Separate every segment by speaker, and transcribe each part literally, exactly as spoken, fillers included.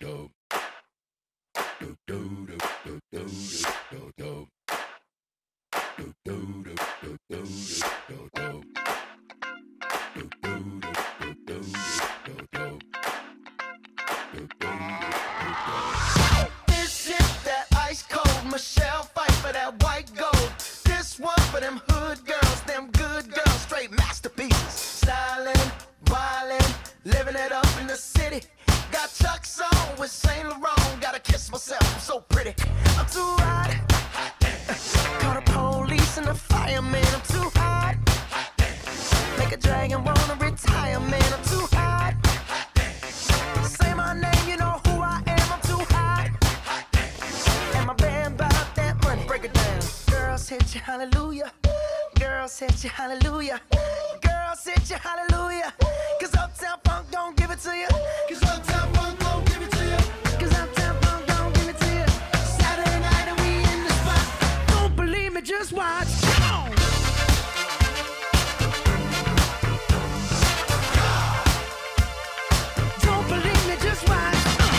Speaker 1: This is that ice cold Michelle fight for that white gold. This one for them hood girls, them good girls, straight masterpieces. Stylin', wildin', living it up in the city. Got Chuck's on with Saint Laurent. Gotta kiss myself, I'm so pretty. I'm too hot. Call the police and the fireman. I'm too hot. Make a dragon wanna retire, man. I'm too hot. Say my name, you know who I am. I'm too hot. And my band bought that money. Break it down. Girls hit you, hallelujah. Girls hit you, hallelujah. Girls hit you, hallelujah. Cause Uptown Funk don't give it to you. Cause Uptown Funk don't give it to you. Cause Uptown Funk don't give it to you. Saturday night and we in the spot. Don't believe me, just watch. Come on. Don't believe me, just watch.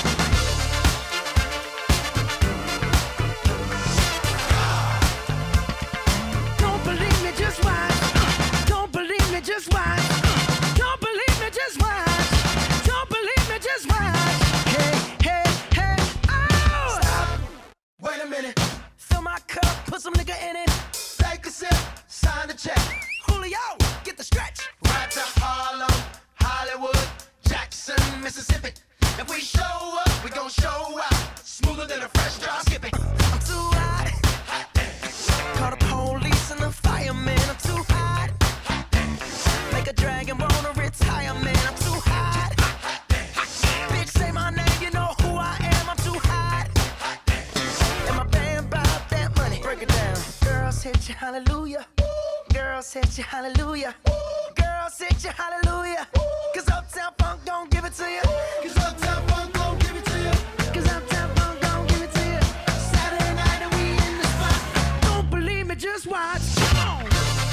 Speaker 1: Don't believe me, just watch. Don't believe me, just watch. Don't believe me, just watch. Don't believe me, just watch. Hey, hey, hey, oh! Stop. Wait a minute. Fill my cup, put some nigga in it. Take a sip, sign the check. Julio, get the stretch. Right to Harlem, Hollywood, Jackson, Mississippi. If we show up, we gon' show out. Smoother than a fresh drop skipping. I'm too hot. Call the police and the fireman. I'm too hot. Make a dragon wanna retire, man. I'm too hot. Bitch, say my name, you know who I am. I'm too hot. And my band bought that money. Break it down. Girls hit you, hallelujah. Girls hit you, hallelujah. Girls hit you, hallelujah. Cause Uptown Funk don't give it to you. Cause Uptown Funk don't give it to you. Cause Uptown Funk don't give it to you. Saturday night and we in the spot. Don't believe me, just watch. Come on.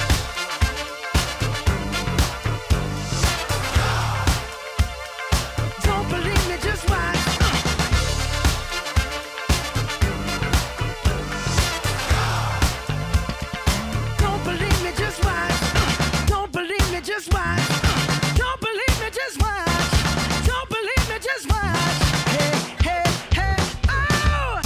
Speaker 1: Don't believe me, just watch. Don't believe me, just watch. Don't believe me, just watch. Don't believe me, just watch. Don't believe me, just watch. Hey, hey, hey, oh!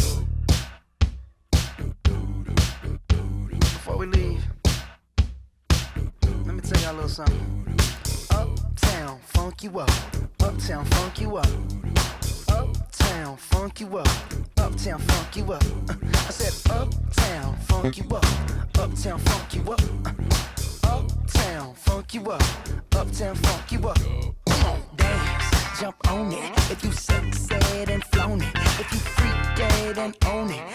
Speaker 1: Before we leave, let me tell y'all a little something. Uptown, funk you up. Uptown, funk you up. Uptown, funk you up. Uptown, funk you up. I said uptown, funk you up. Uptown, funk you up. Uptown, funk you up. Uptown, funk you up. Come on, dance, jump on it. If you sexed and flown it, if you freaked dead and own it,